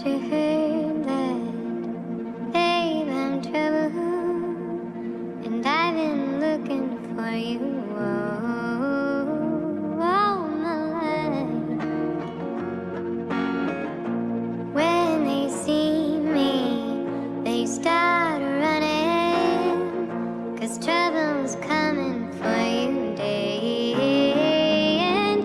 you heard that they've had trouble, and I've been looking for you all my life. When they see me, they start running, 'cause trouble's coming for you day and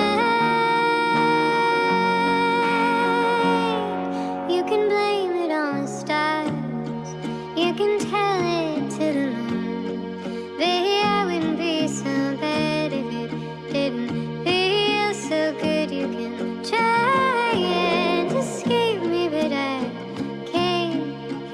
night. You can blame it on the stars, you can tell it to the moon. Baby, I wouldn't be so bad if it didn't feel so good. You can try and escape me, but I can't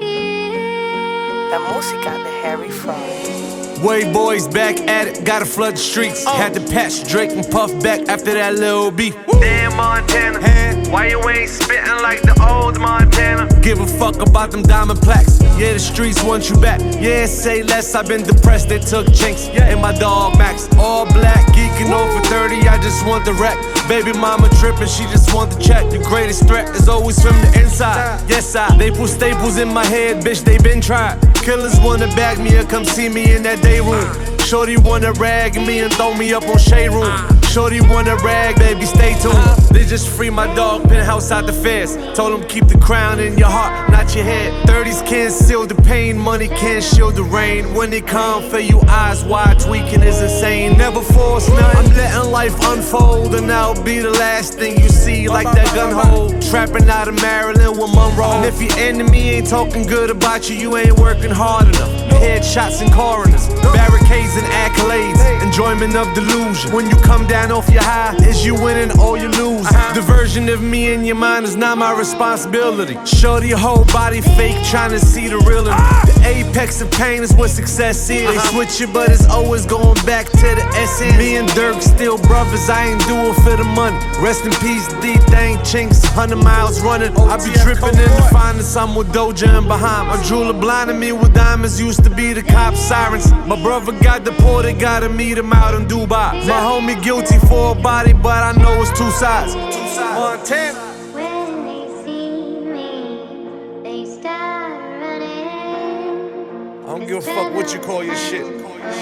hear. La música de Harry Fraud. Way boys back at it, gotta flood the streets. Had to patch Drake and Puff back after that little beef. Damn Montana, why you ain't spittin' like the old Montana? Give a fuck about them diamond plaques. Yeah, the streets want you back. Yeah, say less, I've been depressed, they took Jinx and my dog Max. All black, geeking over 30, I just want the wreck. Baby mama trippin', she just want the check. The greatest threat is always from the inside. Yes, they put staples in my head, bitch, they been tried. Killers wanna bag me or come see me in that day room. Shorty wanna rag me and throw me up on Shade Room. Shorty wanna rag, baby, stay tuned. They just free my dog, penthouse out the fence. Told him keep the crown in your heart, not your head. 30s can't seal the pain, money can't shield the rain. When it come for you, eyes wide, tweaking is insane. Never force none, I'm letting life unfold, and that'll be the last thing you see, like that gun hole. Trapping out of Maryland with Monroe. And if your enemy ain't talking good about you, you ain't working hard enough. Headshots and coroners, barricades and accolades, enjoyment of delusion. When you come down off your high, is you winning or you lose? The version of me in your mind is not my responsibility. Shorty your whole body fake, trying to see the real in me. The apex of pain is what success is. They switch it, but it's always going back to the essence. Me and Dirk still brothers, I ain't do it for the money. Rest in peace, D-Thing Chinks, 100 miles running. I be dripping in the finest, I'm with Doja and Bahamas. My jeweler blinded me with diamonds, used to be the cop sirens. My brother got deported, gotta meet him out in Dubai. My homie guilty for a body, but I know it's two sides. Montana. When they see me, they start running. I don't give a fuck what you call your shit.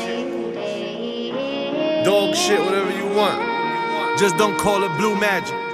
Dog shit, whatever you want. Just don't call it blue magic.